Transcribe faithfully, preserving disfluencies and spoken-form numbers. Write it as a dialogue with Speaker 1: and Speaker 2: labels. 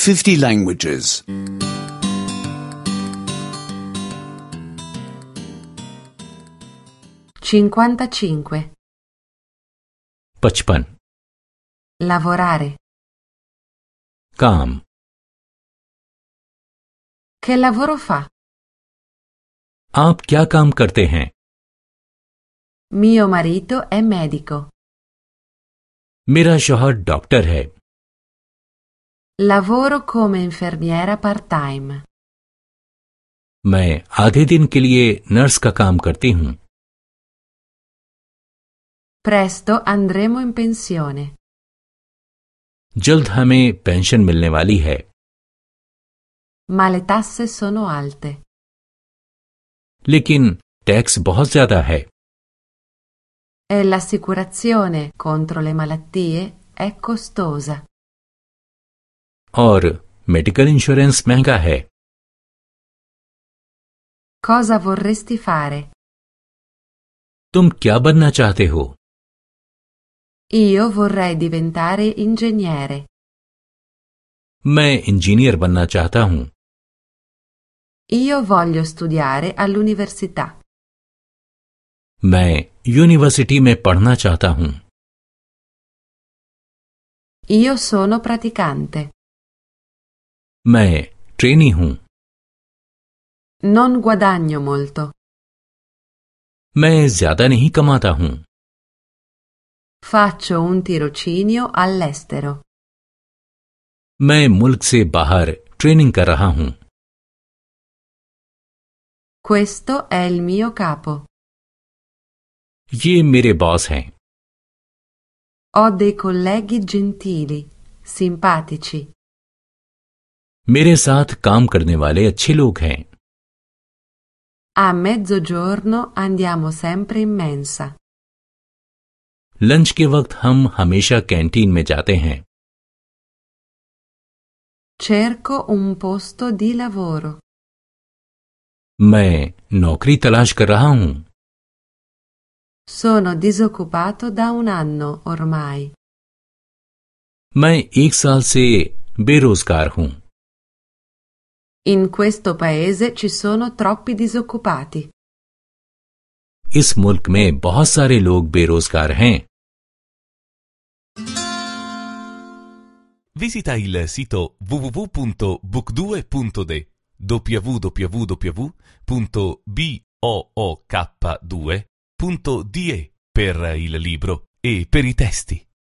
Speaker 1: fifty languages.
Speaker 2: cinquantacinque.
Speaker 3: पचपन।
Speaker 2: Lavorare.
Speaker 3: काम।
Speaker 2: Che lavoro fa?
Speaker 3: आप क्या काम करते हैं?
Speaker 2: Mio marito è medico.
Speaker 3: मेरा शौहर डॉक्टर है।
Speaker 2: Lavoro come infermiera part-time.
Speaker 3: मैं आधे दिन के लिए नर्स का काम करती हूँ।
Speaker 2: Presto andremo in pensione.
Speaker 3: जल्द हमें पेंशन मिलने वाली है।
Speaker 2: Ma le tasse sono alte.
Speaker 3: लेकिन टैक्स बहुत ज्यादा है।
Speaker 2: E l'assicurazione contro le malattie è costosa.
Speaker 3: और मेडिकल इंश्योरेंस महंगा है।
Speaker 2: Cosa vorresti fare?
Speaker 3: तुम क्या बनना चाहते हो?
Speaker 2: Io vorrei diventare ingegnere.
Speaker 3: मैं इंजीनियर बनना चाहता हूँ।
Speaker 2: Io voglio studiare all'università.
Speaker 3: मैं यूनिवर्सिटी में पढ़ना चाहता हूँ।
Speaker 2: Io sono praticante.
Speaker 3: मैं ट्रेनी हूँ।
Speaker 2: Non guadagno molto.
Speaker 3: मैं ज्यादा नहीं कमाता हूँ।
Speaker 2: Faccio un tirocinio all'estero.
Speaker 3: मैं मुल्क से बाहर ट्रेनिंग कर रहा हूँ।
Speaker 2: Questo è il mio capo.
Speaker 3: ये मेरे बॉस हैं।
Speaker 2: Ho dei colleghi gentili, simpatici.
Speaker 3: मेरे साथ काम करने वाले अच्छे लोग हैं।
Speaker 2: A mezzogiorno andiamo sempre in mensa.
Speaker 3: Lunch के वक्त हम हमेशा कैंटीन में जाते हैं।
Speaker 2: Cerco un posto di lavoro.
Speaker 3: मैं नौकरी तलाश कर रहा हूँ।
Speaker 2: Sono disoccupato da un anno ormai.
Speaker 3: मैं एक साल से बेरोजगार हूँ।
Speaker 2: In questo paese ci sono troppi disoccupati.
Speaker 3: इस मुल्क में बहुत सारे लोग बेरोजगार हैं।
Speaker 4: Visita il sito w w w punto book due punto d w w w punto book due punto d e per il libro e per i testi.